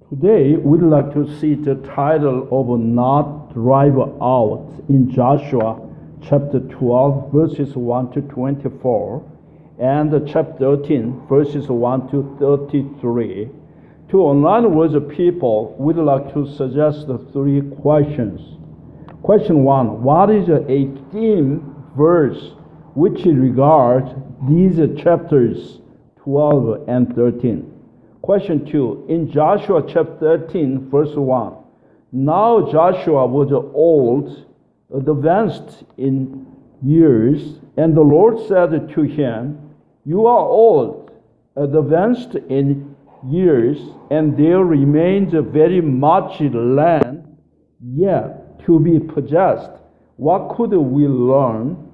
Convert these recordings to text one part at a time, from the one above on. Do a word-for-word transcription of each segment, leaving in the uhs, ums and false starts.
Today, we'd like to see the title of Not Drive Out in Joshua chapter twelve, verses one to twenty-four, and chapter thirteen, verses one to thirty-three. To online with the people, we'd like to suggest three questions. Question one, what is a theme verse which regards these chapters twelve and thirteen? Question two, in Joshua chapter thirteen, verse one, now Joshua was old, advanced in years, and the Lord said to him, you are old, advanced in years, and there remains very much land yet to be possessed. What could we learn?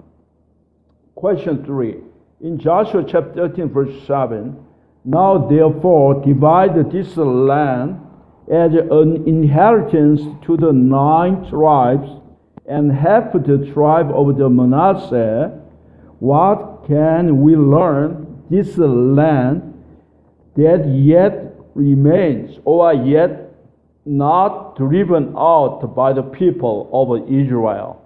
Question three, in Joshua chapter thirteen, verse seven, now therefore divide this land as an inheritance to the nine tribes, and half the tribe of the Manasseh. What can we learn this land that yet remains, or yet not driven out by the people of Israel?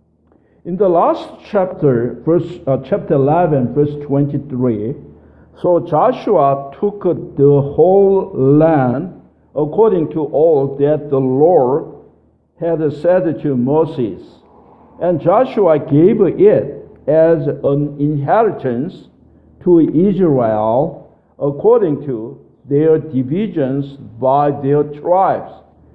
In the last chapter, verse uh, chapter eleven, verse twenty-three, so Joshua took the whole land according to all that the Lord had said to Moses, and Joshua gave it as an inheritance to Israel according to their divisions by their tribes.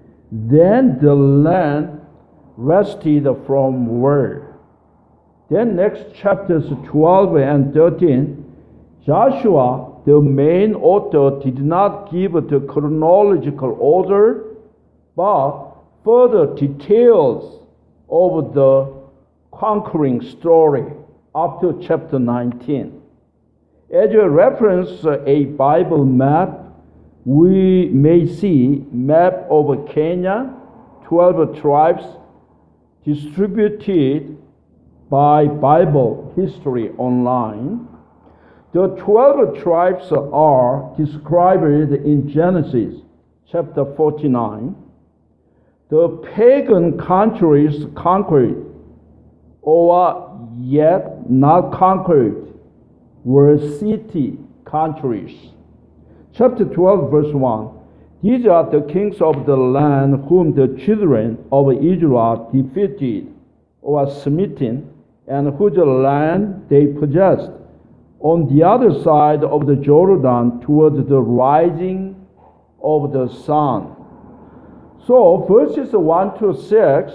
Then the land rested from war. Then next chapters twelve and thirteen, Joshua, the main author, did not give the chronological order, but further details of the conquering story after chapter nineteen. As a reference, a Bible map, we may see map of Kenya, twelve tribes distributed by Bible History Online. The twelve tribes are described in Genesis chapter forty-nine. The pagan countries conquered or yet not conquered were city countries. Chapter twelve, verse one. These are the kings of the land whom the children of Israel defeated or smitten, and whose land they possessed on the other side of the Jordan towards the rising of the sun. So verses one to six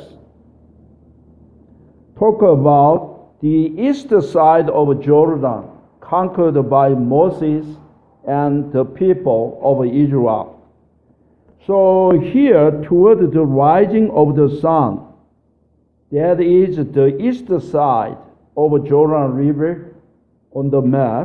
talk about the east side of Jordan conquered by Moses and the people of Israel. So here toward the rising of the sun, that is the east side of Jordan River on the map.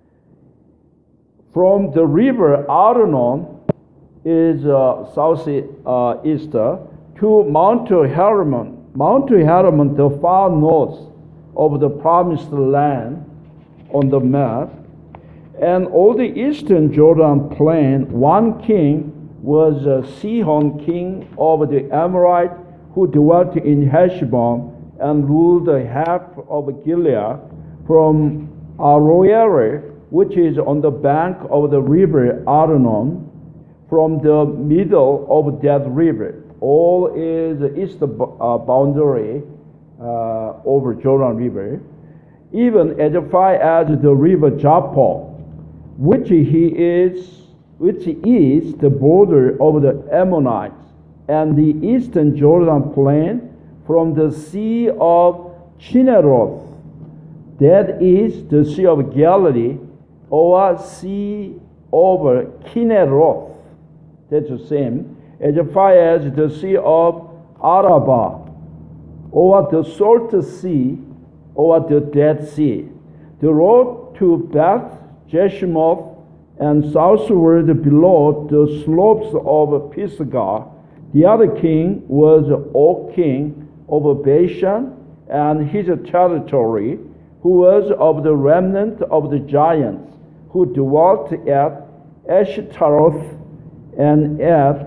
From the river Arnon is uh, southeast uh, east, to Mount Hermon. Mount Hermon, the far north of the promised land on the map. And all the eastern Jordan plain, one king was uh, Sihon, king of the Amorite, who dwelt in Heshbon and ruled half of Gilead from Aroer, which is on the bank of the river Arnon, from the middle of that river. All is the east uh, boundary uh, over Jordan River, even as far as the river Joppa, which he is, which is the border of the Ammonites, and the eastern Jordan plain from the Sea of Chinneroth, that is the Sea of Galilee, or Sea over Kinneroth, that's the same, as far as the Sea of Arabah, or the Salt Sea, or the Dead Sea. The road to Beth Jeshimoth and southward below the slopes of Pisgah. The other king was Og, king of Bashan, and his territory, who was of the remnant of the giants, who dwelt at Ashtaroth and Eth,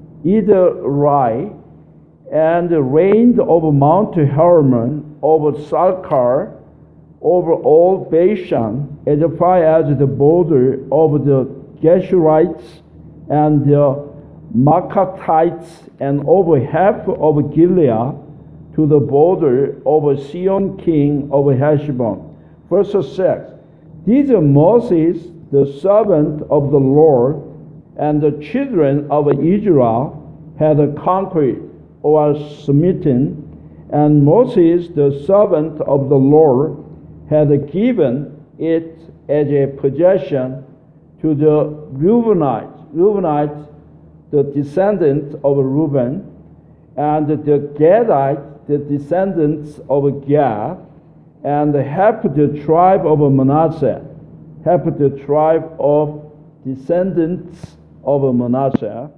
Ederai, and reigned over Mount Hermon, over Salcar, over all Bashan, as far as the border of the Geshurites and the Maccathites, and over half of Gilead to the border of Sihon king of Heshbon. Verse six. These are Moses, the servant of the Lord, and the children of Israel had conquered or smitten, and Moses, the servant of the Lord, had given it as a possession to the Reubenites, Reubenites, the descendants of Reuben, and the Gadites, the descendants of Gad, and half the tribe of Manasseh, half the tribe of descendants of Manasseh.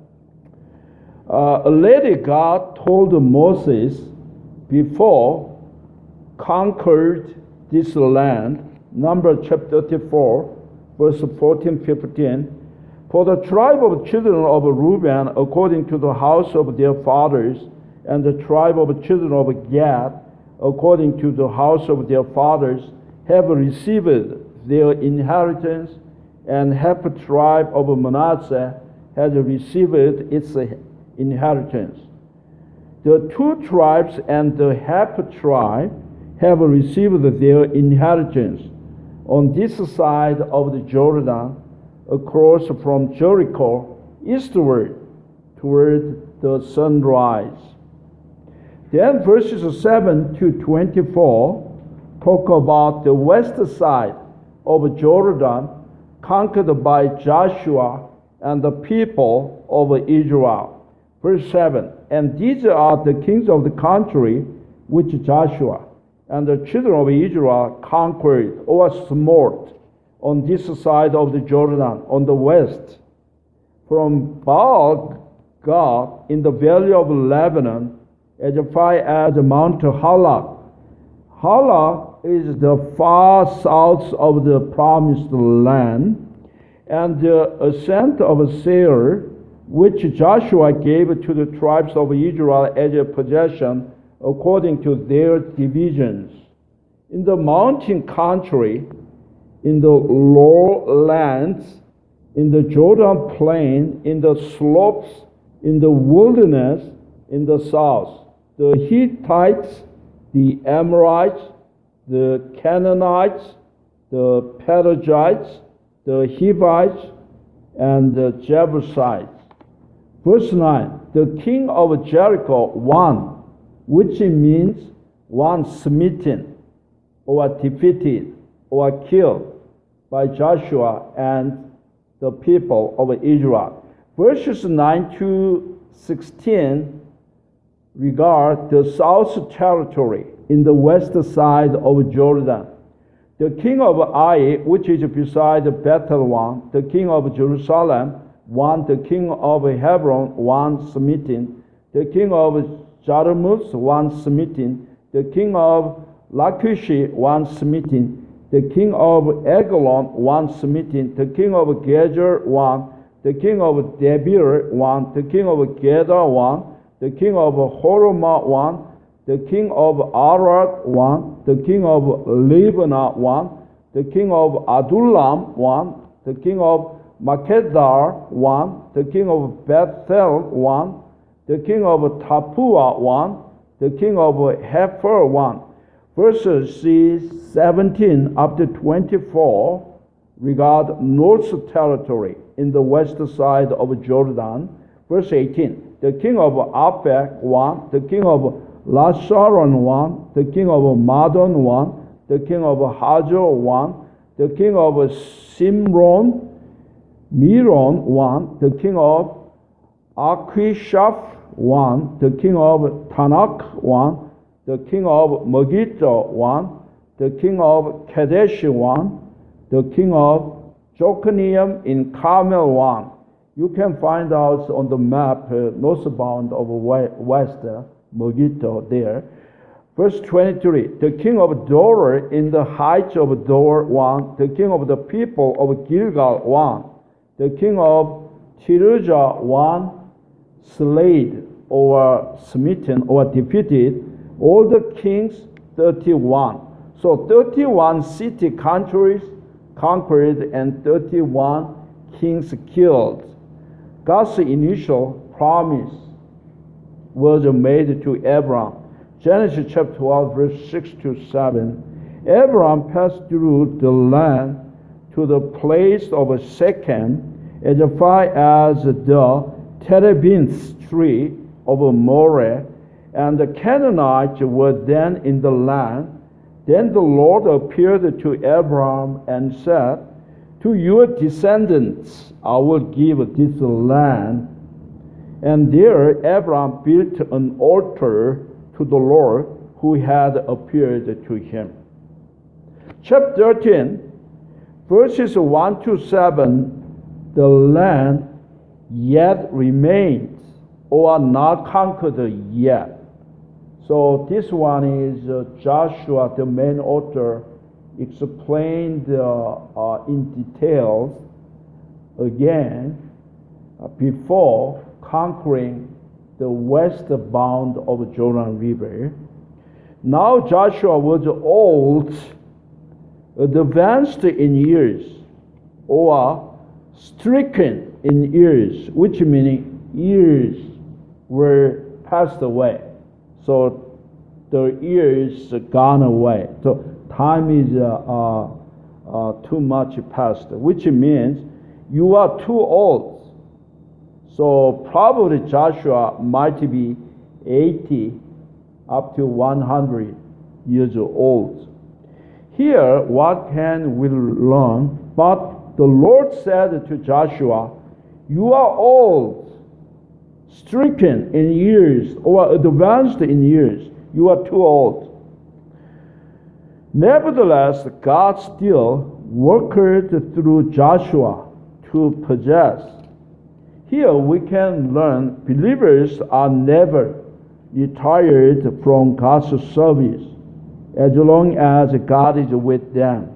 Uh, a lady God told Moses before conquered this land, Numbers chapter thirty-four, verse fourteen, fifteen. For the tribe of children of Reuben, according to the house of their fathers, and the tribe of children of Gad, according to the house of their fathers, have received their inheritance, and half the tribe of Manasseh has received its inheritance. The two tribes and the half tribe have received their inheritance on this side of the Jordan, across from Jericho eastward toward the sunrise. Then verses seven to twenty-four talk about the west side of Jordan, conquered by Joshua and the people of Israel. Verse seven, and these are the kings of the country which Joshua and the children of Israel conquered or smote on this side of the Jordan, on the west, from Baal Gad in the valley of Lebanon, as far as Mount Halak. Halak is the far south of the promised land, and the ascent of Seir, which Joshua gave to the tribes of Israel as a possession according to their divisions. In the mountain country, in the lowlands, in the Jordan plain, in the slopes, in the wilderness, in the south, the Hittites, the Amorites, the Canaanites, the Perizzites, the Hivites, and the Jebusites. Verse nine, the king of Jericho won, which means one smitten, or defeated, or killed by Joshua and the people of Israel. Verses nine to sixteen regard the south territory in the west side of Jordan. The king of Ai, which is beside Bethel, won. The king of Jerusalem won. The king of Hebron won, smitten. The king of Jarmuth won, smitten. The king of Lachish won, smitten. The king of Eglon won, smitten. The king of Gezer won. The king of Debir won. The king of Gedar won. The king of Hormah won. The king of Arad won. The king of Libnah won. The king of Adullam won. The king of Makkedar won. The king of Bethel won. The king of Tapua won. The king of Hepher won. Verses seventeen up to twenty-four regard north territory in the west side of Jordan. Verse eighteen, the king of Aphek won. The king of Lasharon won. The king of Madon won. The king of Hazor won. The king of Simron, Miron won. The king of Akishaph won. The king of Tanakh won. The king of Megiddo won. The king of Kadesh won. The king of Jokneam in Carmel won. You can find out on the map uh, northbound of west uh, Megiddo there. Verse twenty-three, the king of Dor in the heights of Dor won. The king of the people of Gilgal won. The king of Tirzah one slayed or smitten or defeated all the kings thirty-one. So thirty-one city countries conquered and thirty-one kings killed. God's initial promise was made to Abraham. Genesis chapter twelve, verse six to seven. Abraham passed through the land to the place of Shechem, as far as the terebinth tree of Moreh, and the Canaanites were then in the land. Then the Lord appeared to Abraham and said, to your descendants I will give this land. And there Abraham built an altar to the Lord who had appeared to him. Chapter thirteen, verses one to seven, the land yet remains, or not conquered yet. So this one is uh, Joshua, the main author, explained uh, uh, in details again uh, before conquering the west bound of Jordan River. Now Joshua was old, advanced in years, or stricken in years, which meaning years were passed away. So the years gone away. So time is uh, uh, uh, too much past, which means you are too old. So probably Joshua might be eighty up to one hundred years old. Here, what can we learn? But the Lord said to Joshua, you are old, stricken in years, or advanced in years. You are too old. Nevertheless, God still worked through Joshua to possess. Here we can learn believers are never retired from God's service as long as God is with them.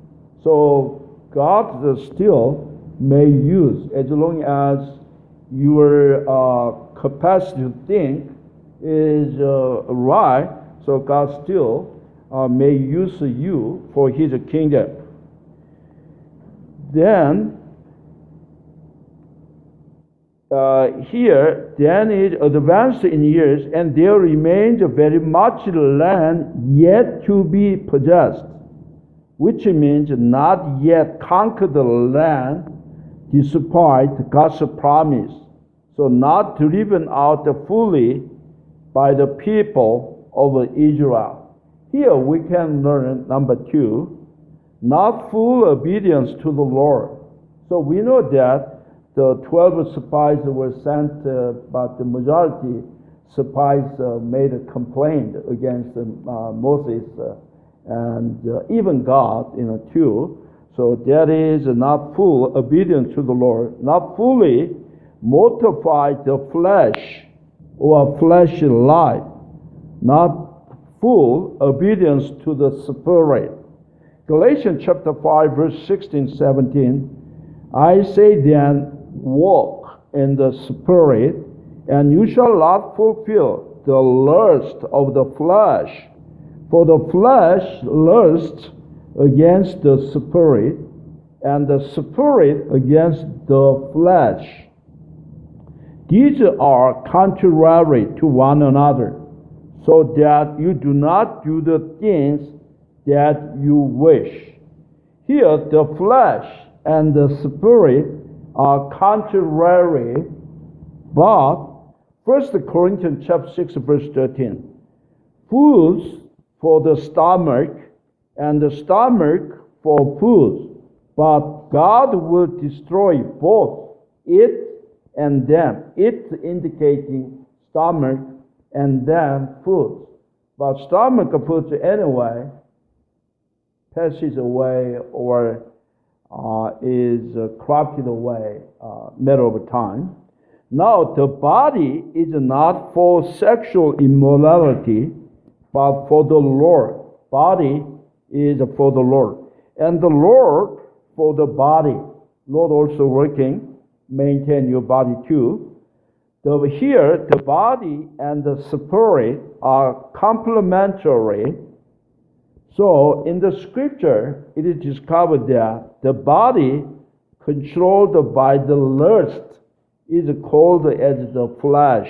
So God still may use, as long as your uh, capacity to think is uh, right, so God still uh, may use you for His kingdom. Then, uh, here, then is advanced in years, and there remains very much land yet to be possessed, which means not yet conquered the land despite God's promise. So not driven out fully by the people of Israel. Here we can learn, number two, not full obedience to the Lord. So we know that the twelve spies were sent, uh, but the majority spies uh, made a complaint against uh, Moses uh, and uh, even God, you know, too. So that is not full obedience to the Lord, not fully mortify the flesh or fleshly life, not full obedience to the Spirit. Galatians chapter five, verse sixteen, seventeen, I say then, walk in the Spirit, and you shall not fulfill the lust of the flesh. For the flesh lusts against the Spirit, and the Spirit against the flesh. These are contrary to one another, so that you do not do the things that you wish. Here, the flesh and the Spirit are contrary, but First Corinthians chapter six, verse thirteen, foods for the stomach, and the stomach for foods, but God will destroy both it and them. It indicating stomach and them foods. But stomach foods anyway passes away or uh, is uh, corrupted away uh, matter of time. Now the body is not for sexual immorality, but for the Lord. Body is for the Lord. And the Lord for the body. Lord also working maintain your body too. The, here, the body and the spirit are complementary. So in the scripture, it is discovered that the body controlled by the lust is called as the flesh.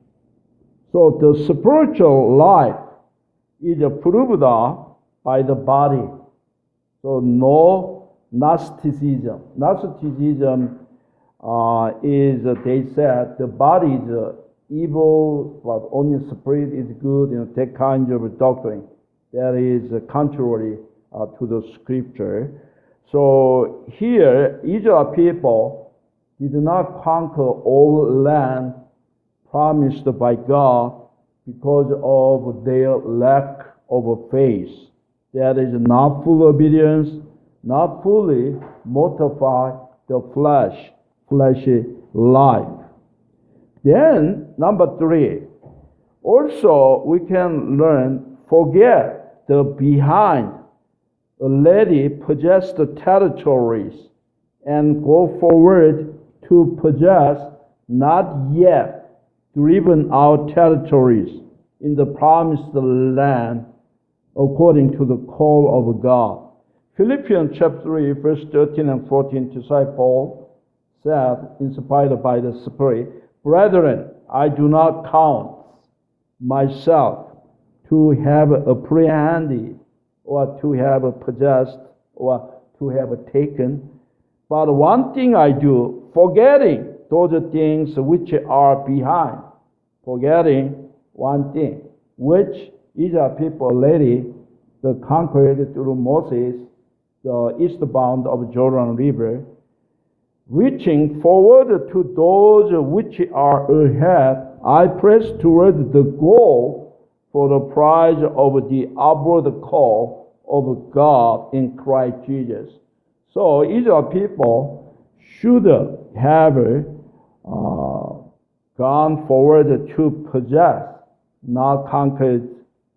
So the spiritual life is proved by the body. So no Gnosticism. Gnosticism uh, is, uh, they said, the body is uh, evil, but only spirit is good, you know, that kind of doctrine. That is uh, contrary uh, to the scripture. So here, Israel people did not conquer all land promised by God because of their lack of faith. That is not full obedience, not fully mortify the flesh, fleshy life. Then, number three, also we can learn, forget the behind, already possessed territories, and go forward to possess not yet driven out territories in the promised land according to the call of God. Philippians chapter three, verse thirteen and fourteen, disciple said, inspired by the Spirit, Brethren, I do not count myself to have apprehended or to have possessed or to have taken, but one thing I do, forgetting those things which are behind, forgetting one thing, which Israel people already the conquered through Moses, the eastbound of Jordan River, reaching forward to those which are ahead, I press toward the goal for the prize of the upward call of God in Christ Jesus. So Israel people should have uh, gone forward to possess not conquered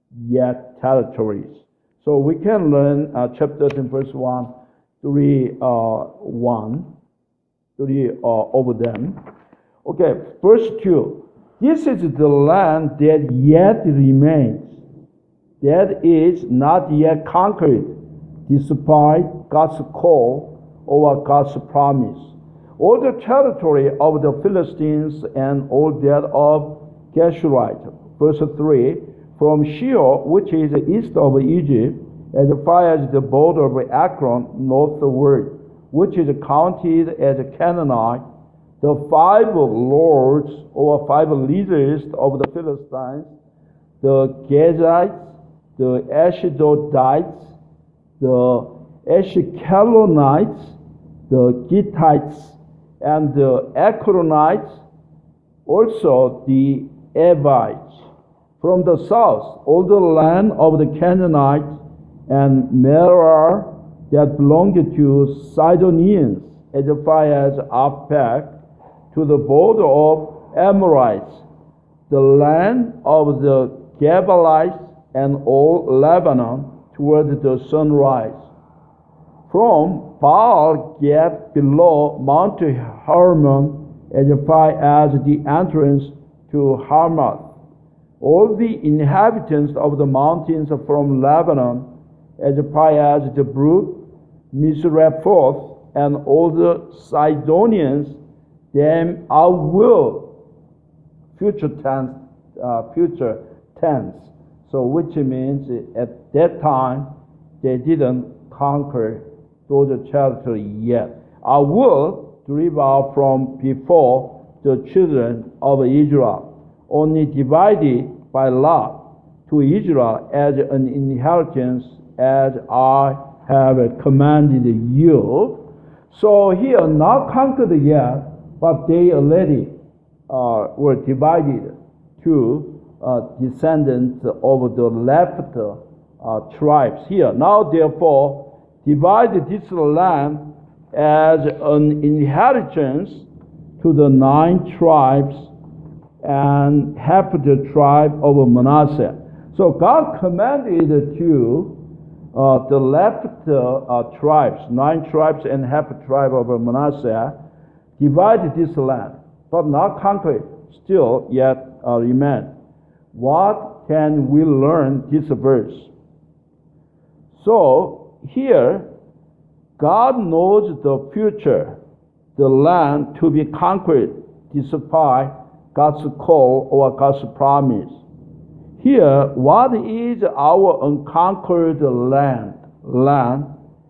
yet territories. So we can learn uh, chapter thirteen, verse one, three, uh, one, three uh, over them. Okay, verse two. This is the land that yet remains, that is not yet conquered, despite God's call or God's promise. All the territory of the Philistines and all that of Geshurite. Verse three. From Sheol, which is east of Egypt, as far as the border of Ekron northward, which is counted as Canaanite, the five lords or five leaders of the Philistines, the Gazites, the Ashdodites, the Ashkelonites, the Gittites, and the Ekronites, also the Evites. From the south, all the land of the Canaanites and Merari that belonged to Sidonians, as far as Aphek, to the border of Amorites, the land of the Gebalites, and all Lebanon toward the sunrise. From Baal Gad below Mount Hermon, as far as the entrance to Hamath, all the inhabitants of the mountains from Lebanon, as far as the brook Misrephoth, and all the Sidonians, them I will, future tense, uh, future tense. So which means at that time they didn't conquer those territory yet. I will drive out from before the children of Israel, only divided by lot to Israel as an inheritance, as I have commanded you. So here, not conquered yet, but they already uh, were divided to uh, descendants of the left uh, tribes. Here, now therefore, divide this land as an inheritance to the nine tribes and half the tribe of Manasseh. So God commanded to uh, the left uh, uh, tribes, nine tribes and half the tribe of Manasseh, divided this land, but not conquered, still yet uh, remain. What can we learn this verse? So here, God knows the future, the land to be conquered, despite God's call or God's promise. Here, what is our unconquered land? Land.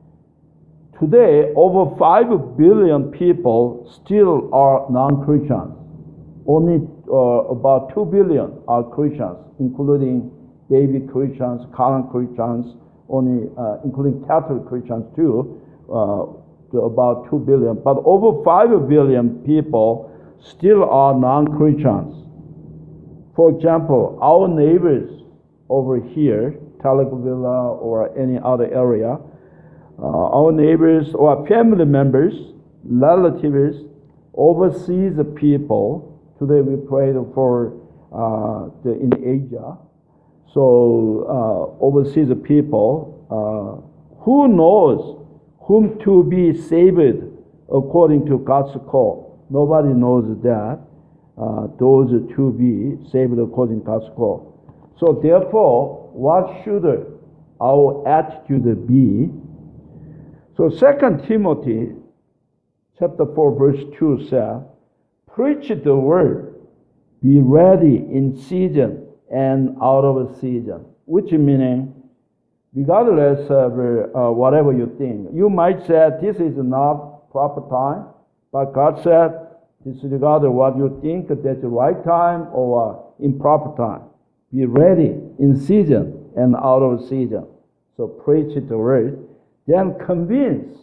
Today, over five billion people still are non-Christians. Only uh, about two billion are Christians, including baby Christians, current Christians, only uh, including Catholic Christians too, uh, to about two billion. But over five billion people still are non-Christians. For example, our neighbors over here, Talagvilla or any other area, uh, our neighbors or family members, relatives, overseas people. Today we prayed for uh, the, in Asia. So uh, overseas people, uh, who knows whom to be saved according to God's call? Nobody knows that. Uh, those to be saved according to God's call. So therefore, what should our attitude be? So Second Timothy chapter four verse two says, preach the word, be ready in season and out of season. Which meaning, regardless of uh, whatever you think, you might say this is not proper time, but God said, disregard what you think that's the right time or improper time. Be ready in season and out of season. So preach the word, then convince.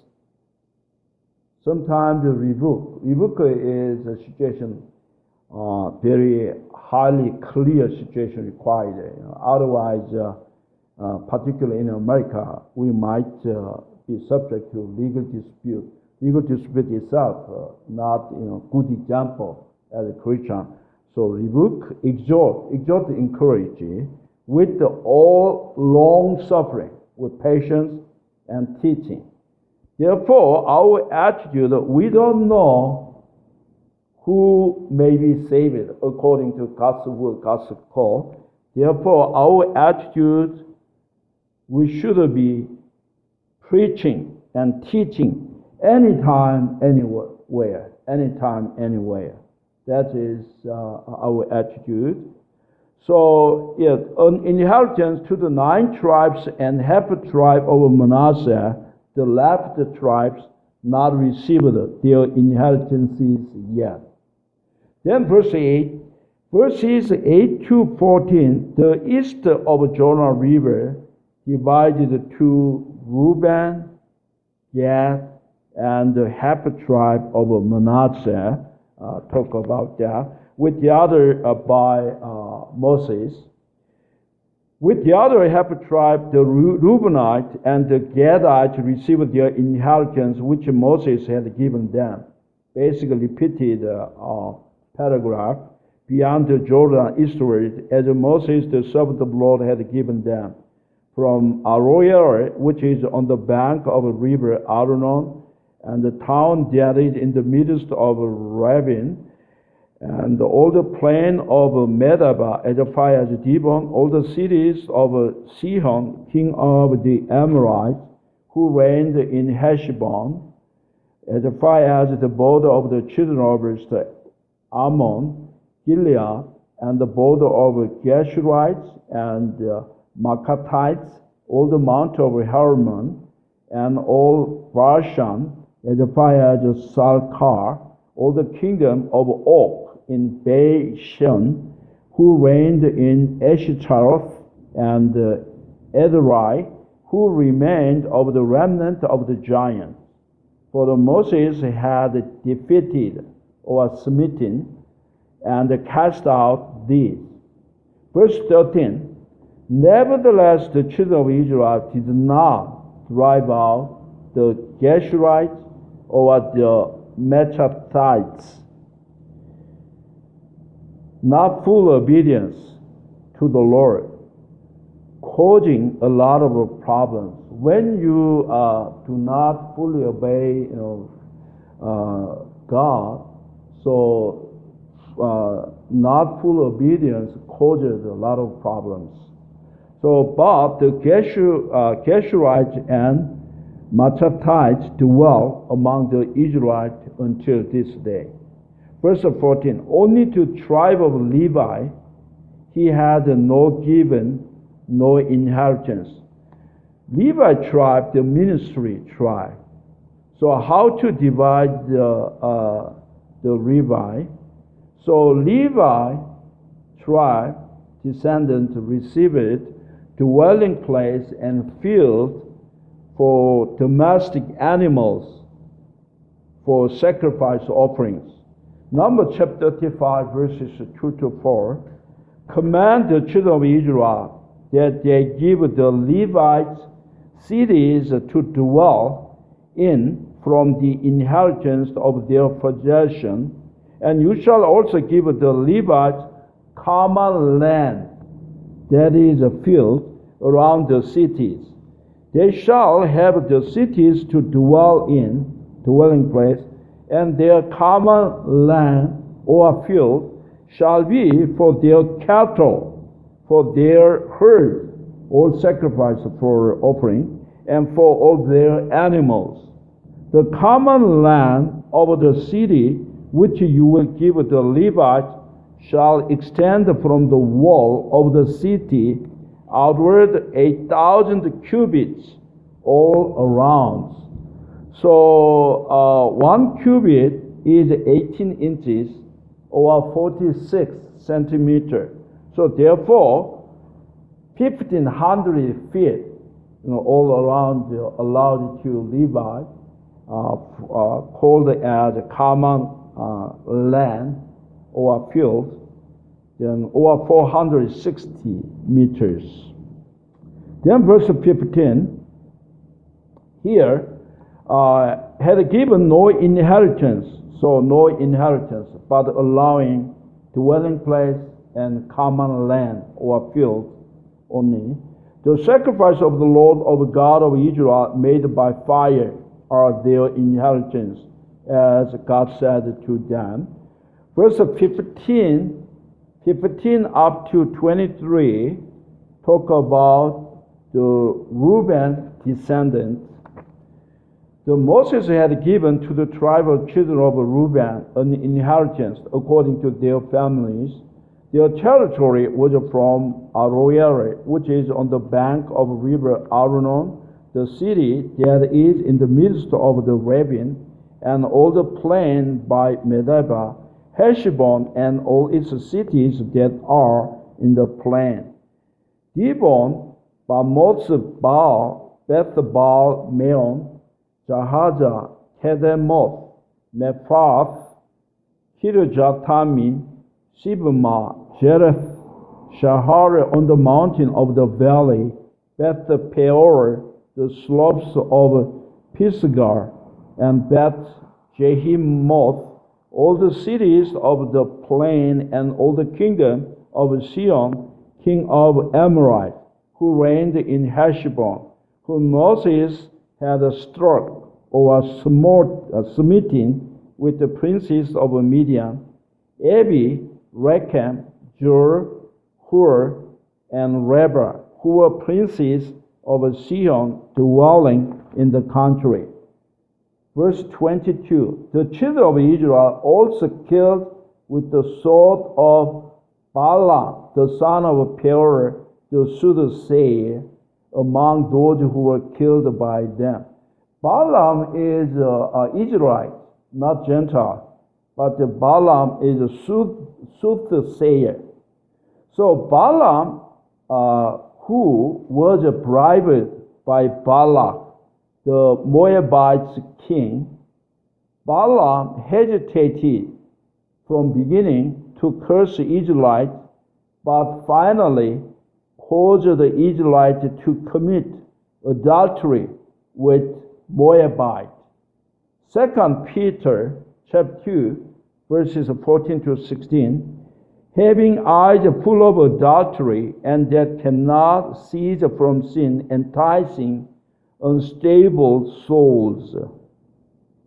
Sometimes rebuke. Rebuke is a situation, uh, very highly clear situation required. You know, otherwise, uh, uh, particularly in America, we might uh, be subject to legal dispute. Legal dispute itself, uh, not you know good example as a Christian. So rebuke, exhort, exhort, encourage with the all long suffering, with patience and teaching. Therefore, our attitude, we don't know who may be saved according to God's will, God's call. Therefore, our attitude, we should be preaching and teaching anytime, anywhere, anytime, anywhere. That is uh, our attitude. So, yeah, an inheritance to the nine tribes and half a tribe of Manasseh, the left tribes not received their inheritances yet. Then verse eight, verses eight to fourteen, the east of Jordan River divided to Reuben, Gad, and the half tribe of Manasseh, uh, talk about that, with the other uh, by uh, Moses. With the other half tribe, the Reubenite and the Gadite received their inheritance, which Moses had given them. Basically repeated uh, uh, paragraph, beyond the Jordan eastward, as Moses, the servant of the Lord, had given them. From Aroer, which is on the bank of the river Arnon, and the town that is in the midst of Ravin, and all the plain of Medaba, as far as Dibon, all the cities of Sihon, king of the Amorites, who reigned in Heshbon, as far as the border of the children of Ammon, Gilead, and the border of Geshurites and uh, Maccathites, all the mount of Hermon, and all Bashan, as far as Salkar, all the kingdom of Og in Bashan, who reigned in Eshtaroth, and uh, Edrei, who remained of the remnant of the giants. For the Moses had defeated or smitten and cast out these. Verse thirteen, nevertheless the children of Israel did not drive out the Geshurites or the Maccathites, not full obedience to the Lord, causing a lot of problems. When you uh, do not fully obey, you know, uh, God. So uh, not full obedience causes a lot of problems. So, but the Geshur, uh, Geshurites and Maachatites dwell among the Israelites until this day. Verse fourteen, only to tribe of Levi he had no given, no inheritance. Levi tribe, the ministry tribe. So how to divide the, uh, the Levi? So Levi tribe descendants receive it, dwelling place and field for domestic animals for sacrifice offerings. Numbers chapter thirty-five verses two to four. Command the children of Israel that they give the Levites cities to dwell in from the inheritance of their possession, and you shall also give the Levites common land, that is a field around the cities. They shall have the cities to dwell in, dwelling place, and their common land or field shall be for their cattle, for their herd, all sacrifice for offering, and for all their animals. The common land of the city which you will give the Levites shall extend from the wall of the city outward a thousand cubits all around. So uh, one cubit is eighteen inches or forty-six centimeter. So therefore, fifteen hundred feet, you know, all around uh, allowed to Levi, uh, uh, called as common uh, land or field, then or four hundred sixty meters. Then verse fifteen, here, uh, had given no inheritance, so no inheritance, but allowing dwelling place and common land or field only. The sacrifice of the Lord of God of Israel made by fire are their inheritance, as God said to them. Verse fifteen, fifteen up to twenty-three talk about the Reuben descendants. The Moses had given to the tribal children of Reuben an inheritance according to their families. Their territory was from Aroer, which is on the bank of river Arnon, the city that is in the midst of the ravine, and all the plain by Medeba, Heshbon, and all its cities that are in the plain. Dibon, Bamoth Baal, Beth Baal Meon, Jahaza, Kedemoth, Mephath, Kirjatamin, Sibma, Jereth, Shahar on the mountain of the valley, Beth Peor, the slopes of Pisgah, and Beth Jehimoth, all the cities of the plain, and all the kingdom of Sihon, king of Amorite, who reigned in Heshbon, whom Moses had struck or smote, uh, smitten with the princes of Midian, Abi, Rechem, Jur, Hur, and Reba, who were princes of Sihon, dwelling in the country. Verse twenty-two, the children of Israel also killed with the sword of Balaam, the son of Peor, the soothsayer, among those who were killed by them. Balaam is an Israelite, not Gentile, but the Balaam is a sooth, soothsayer. So Balaam, uh, who was bribed by Balak, the Moabite king, Balaam hesitated from beginning to curse the Israelites, but finally caused the Israelites to commit adultery with Moabite. Second Peter chapter two, verses fourteen to sixteen, having eyes full of adultery, and that cannot cease from sin, enticing unstable souls.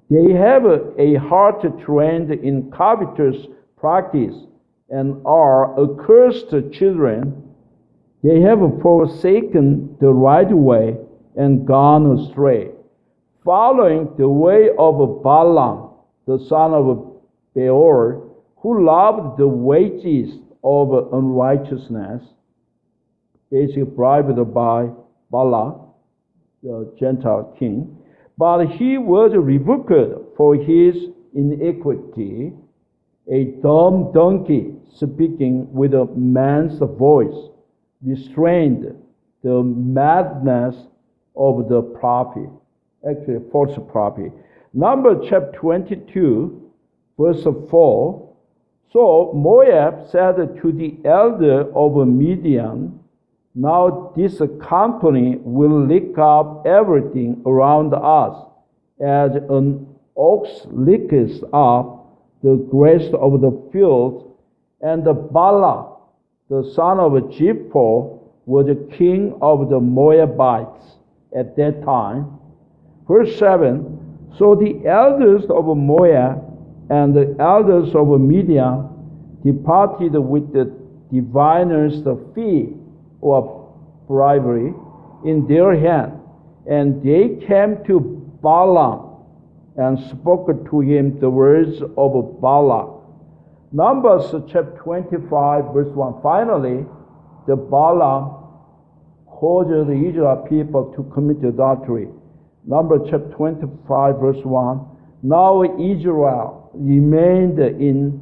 They have a heart trained in covetous practice and are accursed children. They have forsaken the right way and gone astray, following the way of Balaam, the son of Beor, who loved the wages of unrighteousness, basically bribed by Balak, the Gentile king. But he was rebuked for his iniquity, a dumb donkey speaking with a man's voice, restrained the madness of the prophet, actually false prophet. Numbers chapter twenty-two, verse four. So Moab said to the elder of Midian, now this company will lick up everything around us, as an ox licks up the grass of the field. And Balak, the son of Zippor, was the king of the Moabites at that time. Verse seven, so the elders of Moab and the elders of Midian departed with the diviners' fee or bribery in their hand, and they came to Balaam and spoke to him the words of Balak. Numbers chapter twenty-five, verse one. Finally, the Balaam caused the Israel people to commit adultery. Numbers chapter twenty-five, verse one. Now Israel remained in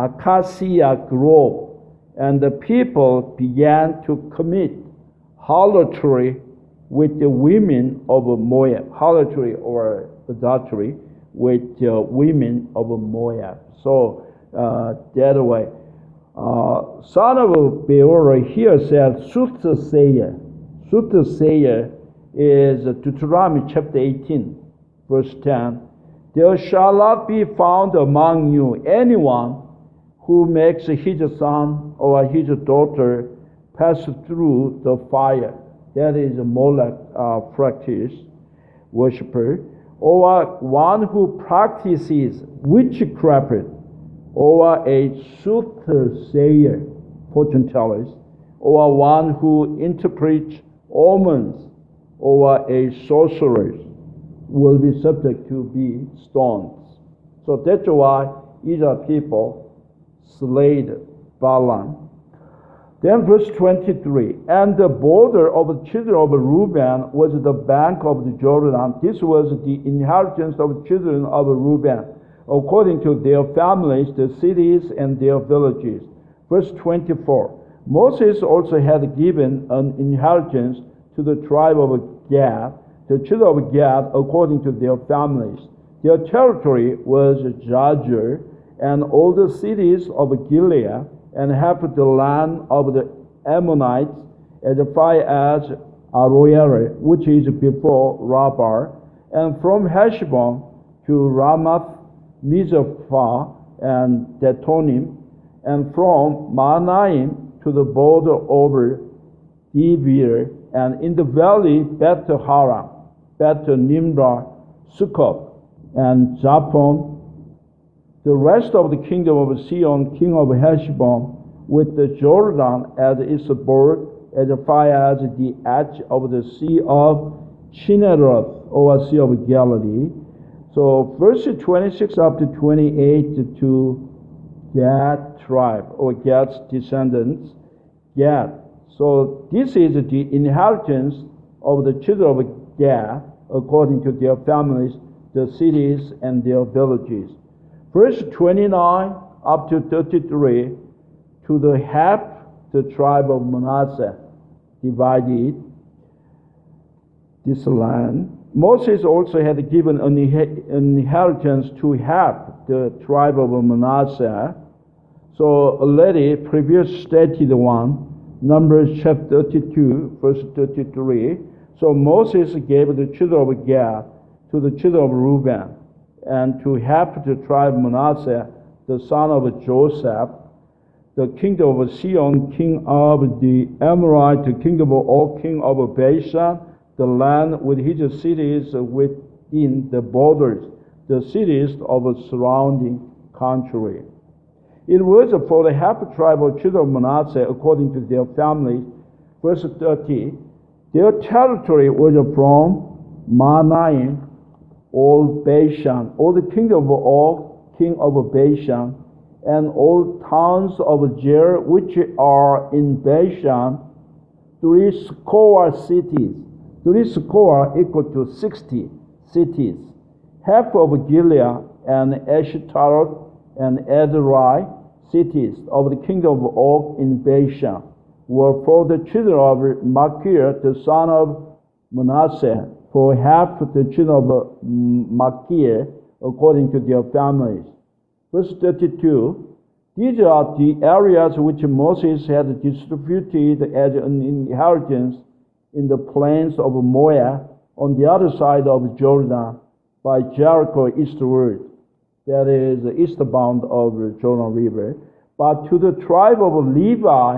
Acacia Grove, and the people began to commit harlotry with the women of Moab, harlotry or adultery with the women of Moab. So uh, that way, uh, son of Beor here said soothsayer. Soothsayer is Deuteronomy chapter eighteen, verse ten. There shall not be found among you anyone who makes his son or his daughter pass through the fire. That is a Molech uh, practice, worshiper. Or one who practices witchcraft, or a soothsayer, fortune tellers, or one who interprets omens, or a sorcerer, will be subject to be stoned. So that's why Israel people slayed Balaam. Then verse twenty-three, and the border of the children of Reuben was the bank of the Jordan. This was the inheritance of the children of Reuben, according to their families, the cities and their villages. Verse twenty-four, Moses also had given an inheritance to the tribe of Gad, the children of Gad, according to their families. Their territory was Jazer, and all the cities of Gilead, and half the land of the Ammonites, as far as Aroer, which is before Rabbah, and from Heshbon to Ramath, Mizpah, and Datonim, and from Mahanaim to the border over Debir, and in the valley Beth Haram, Beth Nimrah, Sukkot, and Zaphon. The rest of the kingdom of Sihon, king of Heshbon, with the Jordan as its border, as far as the edge of the Sea of Chinneroth, or Sea of Galilee. So verse twenty-six up to twenty-eight to Gad tribe, or Gad's descendants, Gad. So this is the inheritance of the children of Gad, according to their families, the cities and their villages. Verse twenty-nine up to thirty-three, to the half the tribe of Manasseh divided this land. Moses also had given an inheritance to half the tribe of Manasseh. So already previous stated one, Numbers chapter thirty-two, verse thirty-three. So Moses gave the children of Gad to the children of Reuben, and to half the tribe of Manasseh, the son of Joseph, the kingdom of Sihon, king of the Amorite, the kingdom of Og, king of Bashan, the land with his cities within the borders, the cities of the surrounding country. It was for the half tribe of children of Manasseh according to their families. Verse thirty, their territory was from Mahanaim, all Bashan, all the kingdom of Og, king of Bashan, and all towns of Jair, which are in Bashan, three score cities. Three score equal to sixty cities. Half of Gilead and Ashtaroth and Edrei, cities of the kingdom of Og in Bashan, were for the children of Machir, the son of Manasseh, for half the children of Machir, according to their families. Verse thirty-two, these are the areas which Moses had distributed as an inheritance in the plains of Moab on the other side of Jordan by Jericho eastward, that is the eastbound of the Jordan River. But to the tribe of Levi,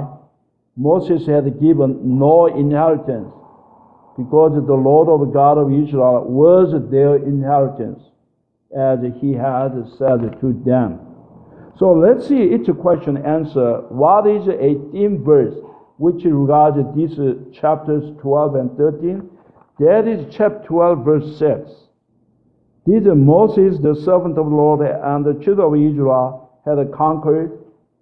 Moses had given no inheritance, because the Lord of God of Israel was their inheritance, as he had said to them. So let's see each question answer. What is the eighteenth verse, which regards these chapters twelve and thirteen? That is chapter twelve, verse six. These Moses, the servant of the Lord, and the children of Israel had conquered,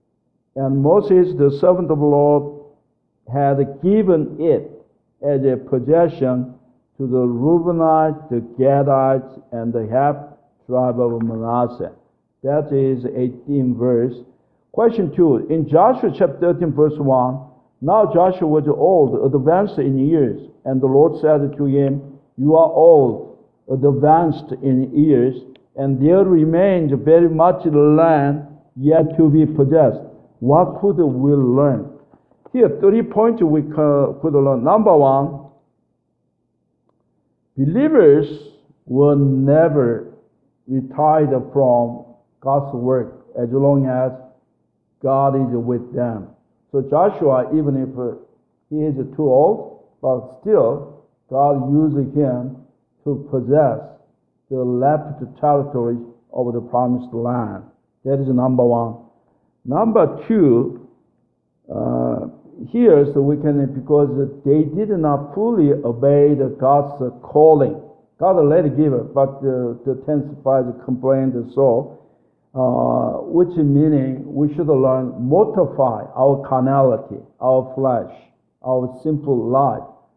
and Moses, the servant of the Lord, had given it as a possession to the Reubenites, the Gadites, and the half tribe of Manasseh. That is eighteenth verse. Question two. In Joshua chapter thirteen, verse one, now Joshua was old, advanced in years, and the Lord said to him, you are old, advanced in years, and there remains very much land yet to be possessed. What could we learn? Here, three points we could learn. Number one, believers will never retire from God's work as long as God is with them. So Joshua, even if he is too old, but still God used him to possess the left territory of the promised land. That is number one. Number two, uh, here so we can, because they did not fully obey the God's calling. God let it give it, but the, the tensified complained so. Uh, which meaning we should learn mortify our carnality, our flesh, our simple life.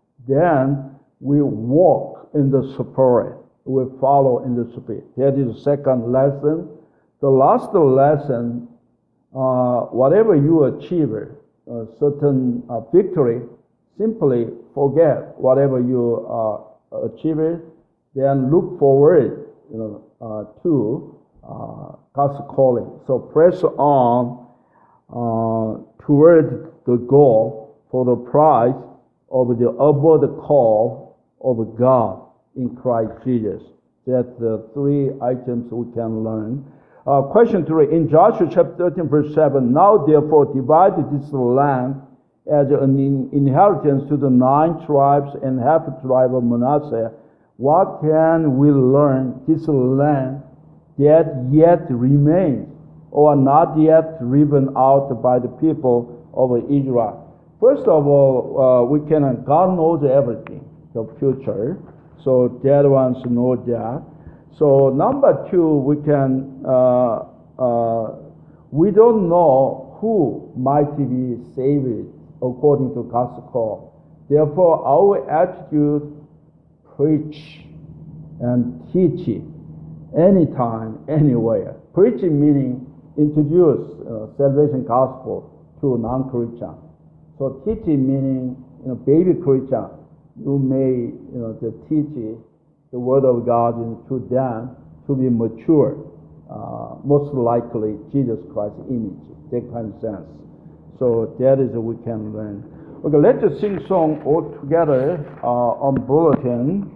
Then we walk in the Spirit. We follow in the Spirit. That is the second lesson. The last lesson, uh, whatever you achieve, a certain uh, victory, simply forget whatever you uh, achieve, then look forward, you know, uh, to Uh, God's calling. So press on uh, toward the goal for the prize of the upward call of God in Christ Jesus. That's the three items we can learn. Uh, question three, in Joshua chapter thirteen, verse seven, now therefore divide this land as an inheritance to the nine tribes and half a tribe of Manasseh. What can we learn this land that yet remains, or not yet driven out by the people of Israel? First of all, uh, we can, God knows everything, the future, so that ones know that. So number two, we can, uh, uh, we don't know who might be saved according to God's call. Therefore, our attitude, preach and teach it. Anytime, anywhere. Preaching meaning introduce uh, salvation gospel to non-Christian. So teaching meaning, you know, baby Christian, you may, you know, to teach the word of God to them to be mature, uh, most likely Jesus Christ's image, that kind of sense. So that is what we can learn. Okay, let's just sing song all together uh, on bulletin.